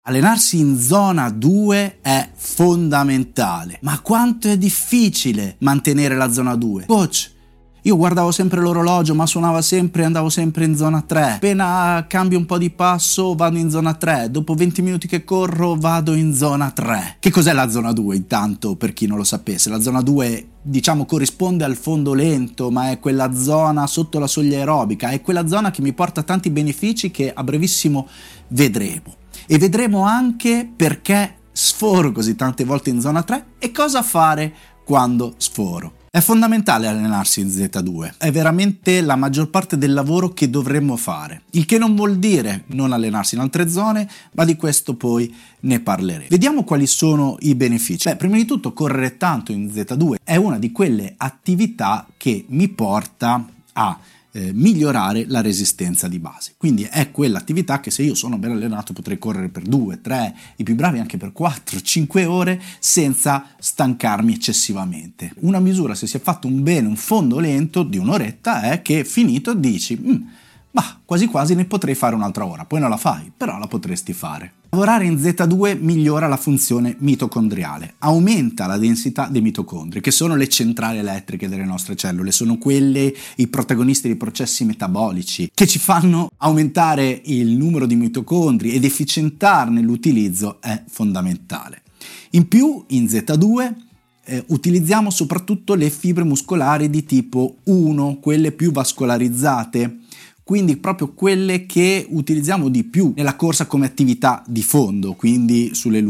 Allenarsi in zona 2 è fondamentale. Ma quanto è difficile mantenere la zona 2? Coach, io guardavo sempre l'orologio, ma suonava sempre e andavo sempre in zona 3. Appena cambio un po' di passo vado in zona 3. Dopo 20 minuti che corro vado in zona 3. Che cos'è la zona 2 intanto, per chi non lo sapesse? La zona 2 corrisponde al fondo lento, ma è quella zona sotto la soglia aerobica. È quella zona che mi porta tanti benefici che a brevissimo vedremo. E vedremo anche perché sforo così tante volte in zona 3 e cosa fare quando sforo. È fondamentale allenarsi in Z2, è veramente la maggior parte del lavoro che dovremmo fare, il che non vuol dire non allenarsi in altre zone, ma di questo poi ne parleremo. Vediamo quali sono i benefici. Prima di tutto correre tanto in Z2 è una di quelle attività che mi porta a migliorare la resistenza di base, quindi è quell'attività che se io sono ben allenato potrei correre per 2, 3, i più bravi anche per 4, 5 ore senza stancarmi eccessivamente. Una misura, se si è fatto un fondo lento di un'oretta, è che finito dici ma quasi quasi ne potrei fare un'altra ora, poi non la fai, però la potresti fare. Lavorare in Z2 migliora la funzione mitocondriale, aumenta la densità dei mitocondri, che sono le centrali elettriche delle nostre cellule, sono quelle i protagonisti dei processi metabolici che ci fanno aumentare il numero di mitocondri ed efficientarne l'utilizzo è fondamentale. In più, in Z2 utilizziamo soprattutto le fibre muscolari di tipo 1, quelle più vascolarizzate, quindi proprio quelle che utilizziamo di più nella corsa come attività di fondo, quindi sulle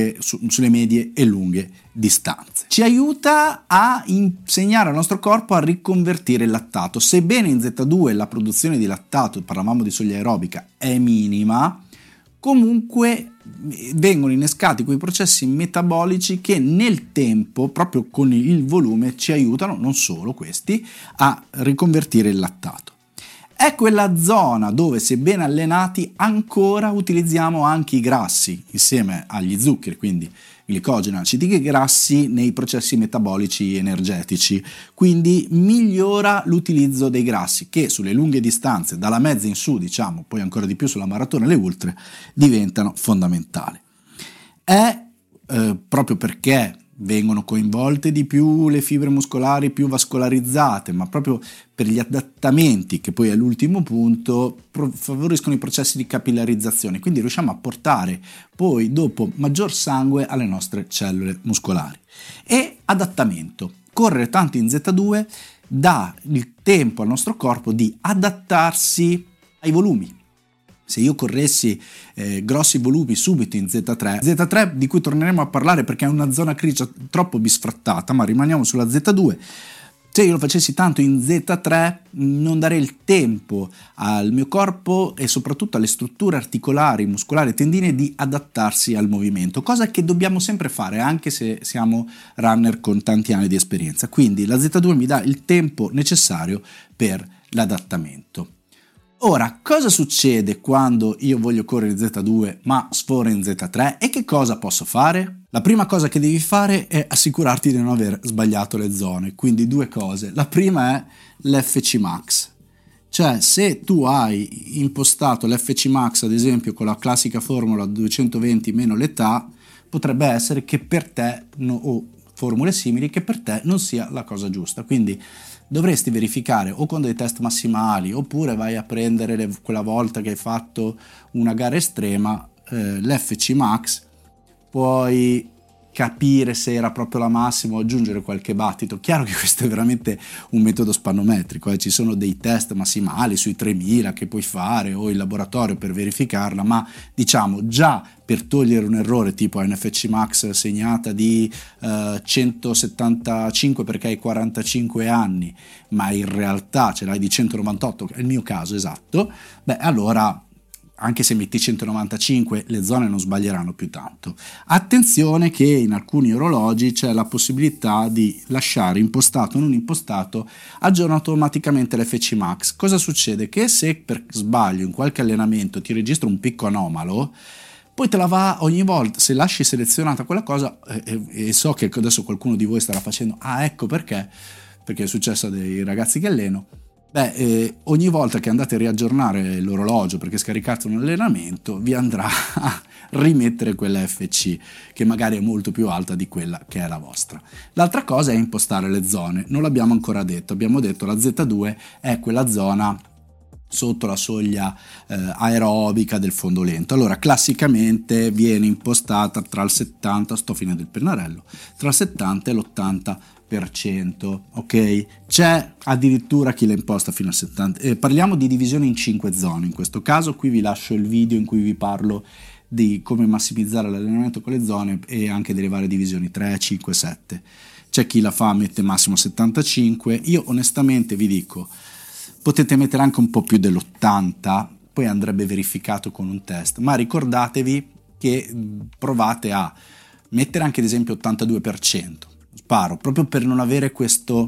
medie e lunghe distanze. Ci aiuta a insegnare al nostro corpo a riconvertire il lattato. Sebbene in Z2 la produzione di lattato, parlavamo di soglia aerobica, è minima, comunque vengono innescati quei processi metabolici che nel tempo, proprio con il volume, ci aiutano, non solo questi, a riconvertire il lattato. È quella zona dove, sebbene allenati, ancora utilizziamo anche i grassi insieme agli zuccheri, quindi glicogeno, acidi grassi nei processi metabolici energetici, quindi migliora l'utilizzo dei grassi che sulle lunghe distanze, dalla mezza in su, poi ancora di più sulla maratona e le ultra, diventano fondamentali. È proprio perché vengono coinvolte di più le fibre muscolari più vascolarizzate, ma proprio per gli adattamenti, che poi è l'ultimo punto, favoriscono i processi di capillarizzazione, quindi riusciamo a portare poi dopo maggior sangue alle nostre cellule muscolari. E adattamento. Correre tanto in Z2 dà il tempo al nostro corpo di adattarsi ai volumi. Se io corressi grossi volumi subito in Z3 di cui torneremo a parlare perché è una zona grigia troppo bisfrattata, ma rimaniamo sulla Z2, se io lo facessi tanto in Z3 non darei il tempo al mio corpo e soprattutto alle strutture articolari, muscolari e tendine di adattarsi al movimento, cosa che dobbiamo sempre fare anche se siamo runner con tanti anni di esperienza. Quindi la Z2 mi dà il tempo necessario per l'adattamento. Ora, cosa succede quando io voglio correre in Z2 ma sforo in Z3 e che cosa posso fare? La prima cosa che devi fare è assicurarti di non aver sbagliato le zone, quindi due cose. La prima è l'FC Max, cioè se tu hai impostato l'FC Max ad esempio con la classica formula 220 meno l'età, potrebbe essere che per te, o formule simili, che per te non sia la cosa giusta, quindi dovresti verificare o con dei test massimali oppure vai a prendere quella volta che hai fatto una gara estrema l'FC Max, puoi capire se era proprio la massima o aggiungere qualche battito. Chiaro che questo è veramente un metodo spannometrico, ci sono dei test massimali sui 3000 che puoi fare o in laboratorio per verificarla, ma già per togliere un errore tipo NFC Max segnata di 175 perché hai 45 anni ma in realtà ce l'hai di 198, è il mio caso esatto, allora anche se metti 195 le zone non sbaglieranno più tanto. Attenzione che in alcuni orologi c'è la possibilità di lasciare impostato o non impostato, aggiorna automaticamente l'FC Max. Cosa succede? Che se per sbaglio in qualche allenamento ti registra un picco anomalo, poi te la va ogni volta, se lasci selezionata quella cosa, e so che adesso qualcuno di voi starà facendo ecco perché è successo a dei ragazzi che alleno, Ogni volta che andate a riaggiornare l'orologio perché scaricate un allenamento, vi andrà a rimettere quella FC che magari è molto più alta di quella che è la vostra. L'altra cosa è impostare le zone. Non l'abbiamo ancora detto, abbiamo detto la Z2 è quella zona sotto la soglia aerobica del fondo lento. Allora classicamente viene impostata tra il 70, sto finendo il pennarello, tra il 70 e l'80%, ok? C'è addirittura chi la imposta fino al 70%. Parliamo di divisione in 5 zone in questo caso. Qui vi lascio il video in cui vi parlo di come massimizzare l'allenamento con le zone e anche delle varie divisioni 3, 5, 7. C'è chi la fa, mette massimo 75. Io onestamente vi dico, potete mettere anche un po' più dell'80, poi andrebbe verificato con un test, ma ricordatevi che provate a mettere anche ad esempio 82%, sparo, proprio per non avere questo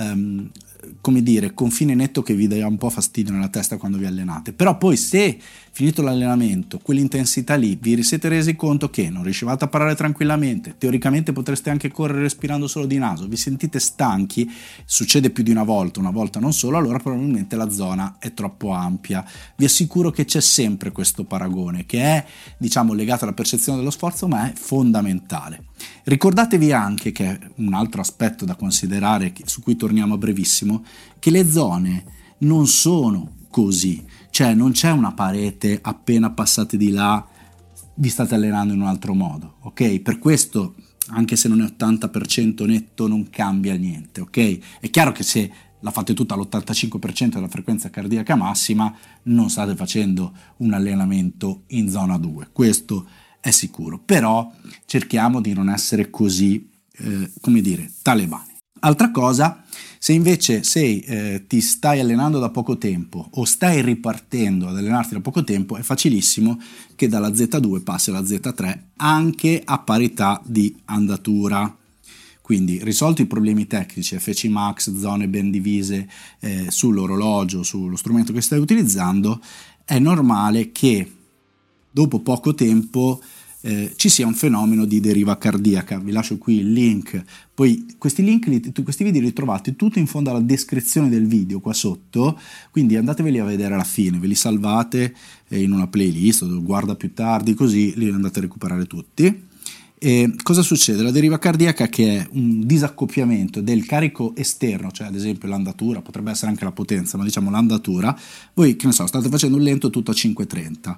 confine netto che vi dà un po' fastidio nella testa quando vi allenate. Però poi se finito l'allenamento, quell'intensità lì, vi siete resi conto che non riuscivate a parlare tranquillamente, teoricamente potreste anche correre respirando solo di naso, vi sentite stanchi, succede più di una volta non solo, allora probabilmente la zona è troppo ampia. Vi assicuro che c'è sempre questo paragone che è, legato alla percezione dello sforzo, ma è fondamentale. Ricordatevi anche che è un altro aspetto da considerare, su cui torniamo a brevissimo, che le zone non sono così, cioè non c'è una parete, appena passate di là vi state allenando in un altro modo, ok? Per questo, anche se non è 80% netto, non cambia niente, ok? È chiaro che se la fate tutta all'85% della frequenza cardiaca massima, non state facendo un allenamento in zona 2, questo è sicuro, però cerchiamo di non essere così, talebani. Altra cosa, se invece ti stai allenando da poco tempo o stai ripartendo ad allenarti da poco tempo, è facilissimo che dalla Z2 passi alla Z3 anche a parità di andatura. Quindi, risolti i problemi tecnici, FC Max, zone ben divise sull'orologio, sullo strumento che stai utilizzando, è normale che dopo poco tempo ci sia un fenomeno di deriva cardiaca. Vi lascio qui il link, poi questi video li trovate tutti in fondo alla descrizione del video qua sotto, quindi andateveli a vedere alla fine, ve li salvate in una playlist o guarda più tardi, così li andate a recuperare tutti. E cosa succede? La deriva cardiaca, che è un disaccoppiamento del carico esterno, cioè ad esempio l'andatura, potrebbe essere anche la potenza, ma l'andatura, voi state facendo un lento tutto a 530,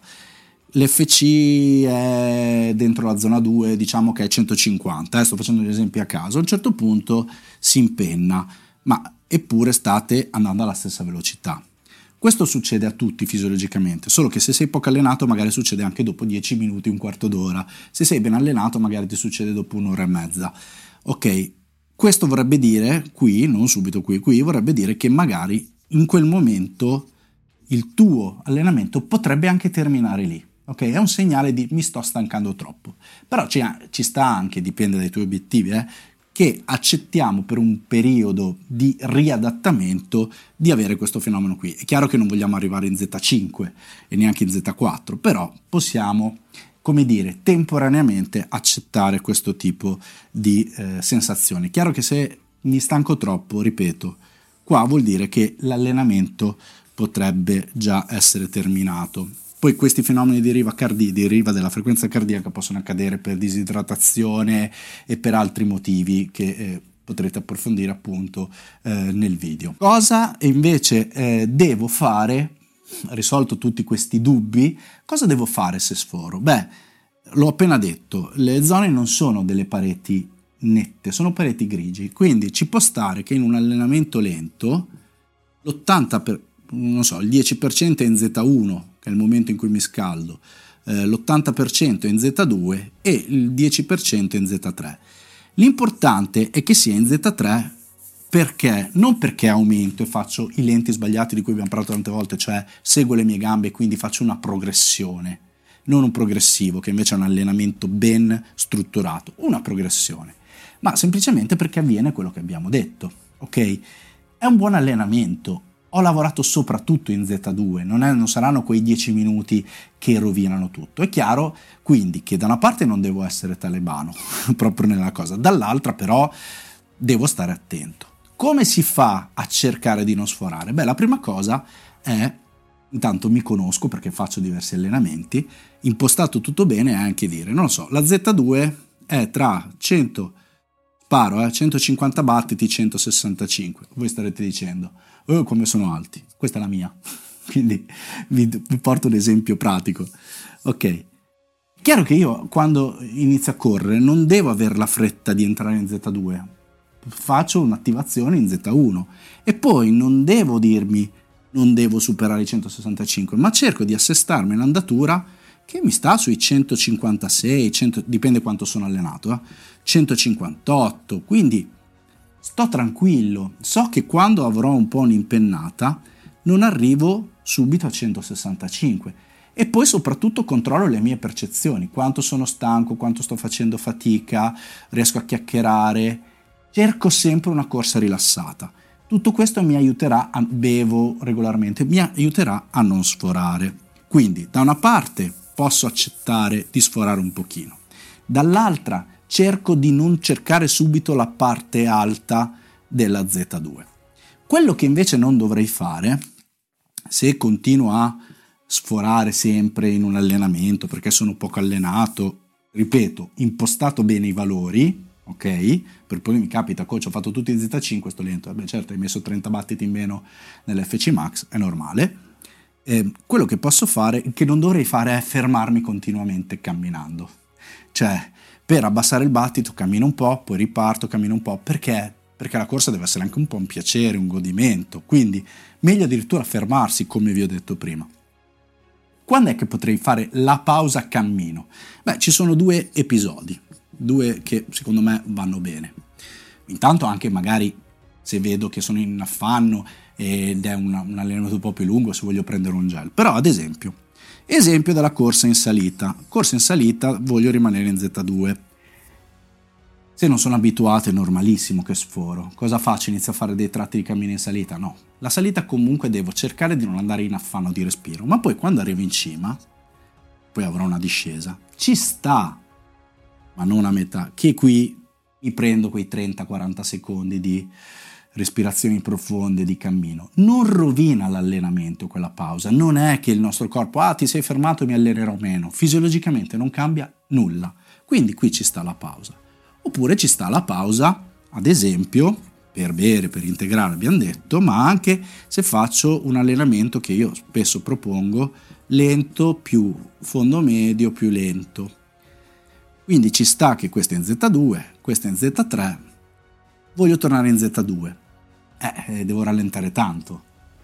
l'FC è dentro la zona 2, che è 150, sto facendo gli esempi a caso, a un certo punto si impenna, ma eppure state andando alla stessa velocità. Questo succede a tutti fisiologicamente, solo che se sei poco allenato magari succede anche dopo 10 minuti, un quarto d'ora, se sei ben allenato magari ti succede dopo un'ora e mezza. Ok, questo vorrebbe dire, non subito qui vorrebbe dire che magari in quel momento il tuo allenamento potrebbe anche terminare lì. Ok, è un segnale di mi sto stancando troppo, però ci sta anche, dipende dai tuoi obiettivi, che accettiamo per un periodo di riadattamento di avere questo fenomeno qui. È chiaro che non vogliamo arrivare in Z5 e neanche in Z4, però possiamo, temporaneamente accettare questo tipo di sensazioni. Chiaro che se mi stanco troppo, ripeto, qua vuol dire che l'allenamento potrebbe già essere terminato. Poi questi fenomeni di deriva della frequenza cardiaca possono accadere per disidratazione e per altri motivi che potrete approfondire appunto nel video. Cosa invece devo fare, risolto tutti questi dubbi, cosa devo fare se sforo? L'ho appena detto, le zone non sono delle pareti nette, sono pareti grigi, quindi ci può stare che in un allenamento lento il 10% è in Z1, che è il momento in cui mi scaldo, l'80% è in Z2 e il 10% è in Z3. L'importante è che sia in Z3 perché? Non perché aumento e faccio i lenti sbagliati di cui abbiamo parlato tante volte, cioè seguo le mie gambe e quindi faccio una progressione, non un progressivo che invece è un allenamento ben strutturato, una progressione, ma semplicemente perché avviene quello che abbiamo detto, ok? È un buon allenamento. Ho lavorato soprattutto in Z2, non saranno quei 10 minuti che rovinano tutto. È chiaro quindi che da una parte non devo essere talebano proprio nella cosa, dall'altra però devo stare attento. Come si fa a cercare di non sforare? Beh, la prima cosa è, intanto mi conosco perché faccio diversi allenamenti, impostato tutto bene, è anche dire, non lo so, la Z2 è tra 150 battiti, 165. Voi starete dicendo, oh, come sono alti, questa è la mia. Quindi vi porto un esempio pratico. Ok, chiaro che io quando inizio a correre non devo avere la fretta di entrare in Z2, faccio un'attivazione in Z1 e poi non devo dirmi non devo superare i 165, ma cerco di assestarmi l'andatura che mi sta sui 156, dipende quanto sono allenato, 158, quindi sto tranquillo, so che quando avrò un po' un'impennata non arrivo subito a 165 e poi soprattutto controllo le mie percezioni, quanto sono stanco, quanto sto facendo fatica, riesco a chiacchierare, cerco sempre una corsa rilassata. Tutto questo mi aiuterà bevo regolarmente, mi aiuterà a non sforare. Quindi da una parte posso accettare di sforare un pochino, dall'altra cerco di non cercare subito la parte alta della Z2. Quello che invece non dovrei fare, se continuo a sforare sempre in un allenamento perché sono poco allenato, ripeto, impostato bene i valori, ok? Per poi mi capita, coach, ho fatto tutti i Z5, sto lento, beh certo hai messo 30 battiti in meno nell'FC Max, è normale. Quello che posso fare, che non dovrei fare, è fermarmi continuamente camminando, cioè per abbassare il battito cammino un po', poi riparto, cammino un po', perché la corsa deve essere anche un po' un piacere, un godimento, quindi meglio addirittura fermarsi, come vi ho detto prima. Quando è che potrei fare la pausa cammino? Beh, ci sono due episodi, due che secondo me vanno bene. Intanto anche magari se vedo che sono in affanno ed è un allenamento un po' più lungo, se voglio prendere un gel. Però ad esempio della corsa in salita. Corsa in salita voglio rimanere in Z2. Se non sono abituato è normalissimo che sforo. Cosa faccio? Inizio a fare dei tratti di cammino in salita? No. La salita comunque devo cercare di non andare in affanno di respiro, ma poi quando arrivo in cima, poi avrò una discesa. Ci sta, ma non a metà, che qui mi prendo quei 30-40 secondi di respirazioni profonde, di cammino. Non rovina l'allenamento quella pausa, non è che il nostro corpo, ti sei fermato, mi allenerò meno. Fisiologicamente non cambia nulla, quindi qui ci sta la pausa. Oppure ci sta la pausa, ad esempio, per bere, per integrare, abbiamo detto, ma anche se faccio un allenamento che io spesso propongo, lento più fondo medio più lento. Quindi ci sta che questo è in Z2, questo è in Z3, voglio tornare in Z2. Devo rallentare tanto.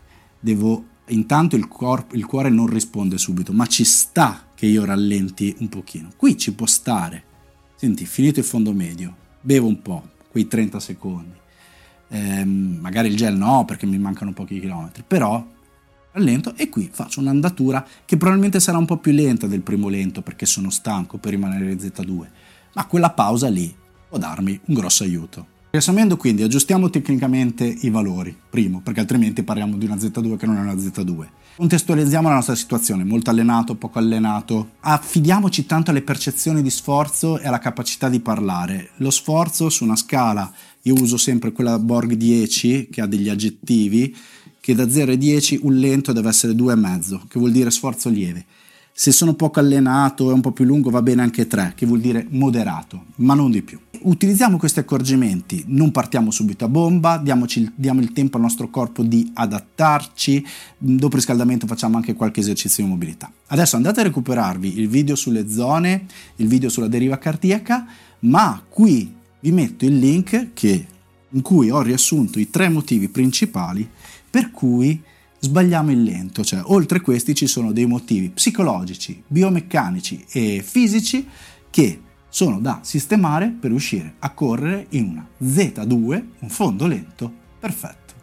Intanto il cuore non risponde subito, ma ci sta che io rallenti un pochino. Qui ci può stare. Senti, finito il fondo medio, bevo un po', quei 30 secondi. Magari il gel no, perché mi mancano pochi chilometri, però rallento e qui faccio un'andatura che probabilmente sarà un po' più lenta del primo lento perché sono stanco per rimanere in Z2, ma quella pausa lì può darmi un grosso aiuto. Riassumendo quindi, aggiustiamo tecnicamente i valori, primo, perché altrimenti parliamo di una Z2 che non è una Z2. Contestualizziamo la nostra situazione, molto allenato, poco allenato. Affidiamoci tanto alle percezioni di sforzo e alla capacità di parlare. Lo sforzo su una scala, io uso sempre quella Borg 10 che ha degli aggettivi, che da 0 a 10 un lento deve essere 2,5, che vuol dire sforzo lieve. Se sono poco allenato e un po' più lungo va bene anche 3, che vuol dire moderato, ma non di più. Utilizziamo questi accorgimenti, non partiamo subito a bomba, diamo il tempo al nostro corpo di adattarci, dopo il riscaldamento facciamo anche qualche esercizio di mobilità. Adesso andate a recuperarvi il video sulle zone, il video sulla deriva cardiaca, ma qui vi metto il link in cui ho riassunto i 3 motivi principali per cui sbagliamo il lento, cioè oltre questi ci sono dei motivi psicologici, biomeccanici e fisici che sono da sistemare per riuscire a correre in una Z2, un fondo lento perfetto.